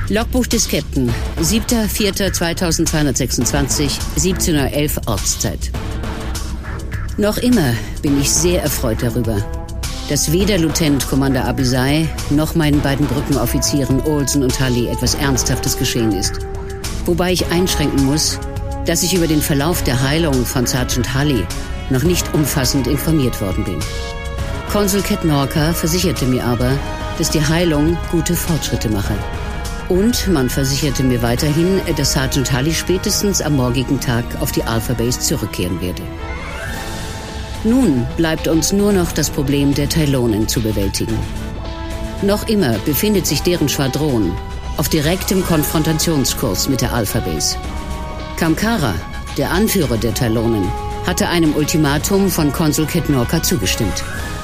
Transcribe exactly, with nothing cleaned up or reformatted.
Logbuch des Captain, siebter vierter zweitausendzweihundertsechsundzwanzig, siebzehn Uhr elf Ortszeit. Noch immer bin ich sehr erfreut darüber, dass weder Lieutenant Commander Abisai noch meinen beiden Brückenoffizieren Olsen und Tully etwas Ernsthaftes geschehen ist. Wobei ich einschränken muss, dass ich über den Verlauf der Heilung von Sergeant Tully noch nicht umfassend informiert worden bin. Konsul Cat Norca versicherte mir aber, dass die Heilung gute Fortschritte mache. Und man versicherte mir weiterhin, dass Sergeant Tully spätestens am morgigen Tag auf die Alpha Base zurückkehren werde. Nun bleibt uns nur noch das Problem der Tylonen zu bewältigen. Noch immer befindet sich deren Schwadron auf direktem Konfrontationskurs mit der Alpha Base. Kamkara, der Anführer der Tylonen, hatte einem Ultimatum von Konsul Cat Norca zugestimmt.